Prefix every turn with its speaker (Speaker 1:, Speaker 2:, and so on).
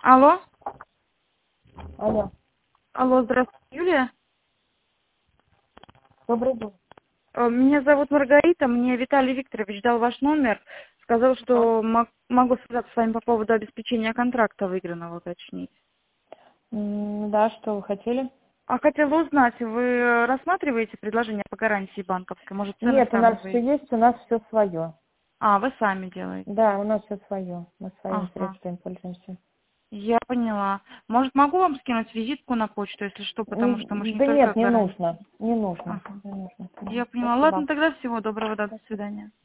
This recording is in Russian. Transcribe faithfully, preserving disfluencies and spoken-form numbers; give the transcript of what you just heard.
Speaker 1: Алло.
Speaker 2: Алло.
Speaker 1: Алло, здравствуйте, Юлия.
Speaker 2: Добрый день.
Speaker 1: Э, Меня зовут Маргарита, мне Виталий Викторович дал ваш номер, сказал, что мог- могу связаться с вами по поводу обеспечения контракта выигранного, уточнить.
Speaker 2: М, Да, что вы хотели?
Speaker 1: А хотела узнать, вы рассматриваете предложение по гарантии банковской? Может, цены
Speaker 2: Нет, у нас все
Speaker 1: сравниваете?
Speaker 2: есть, у нас все свое.
Speaker 1: А, вы сами делаете.
Speaker 2: Да, у нас все свое. Мы своими
Speaker 1: Ага,
Speaker 2: средствами пользуемся.
Speaker 1: я поняла. Может, могу вам скинуть визитку на почту, если что, потому что мы же
Speaker 2: М,
Speaker 1: не
Speaker 2: Да
Speaker 1: только
Speaker 2: нет, не
Speaker 1: гарантии.
Speaker 2: нужно. Не нужно.
Speaker 1: Ага,
Speaker 2: Не нужно.
Speaker 1: я
Speaker 2: Мгм.
Speaker 1: поняла. Ладно,
Speaker 2: Спасибо.
Speaker 1: тогда всего доброго, да, до
Speaker 2: Спасибо.
Speaker 1: свидания.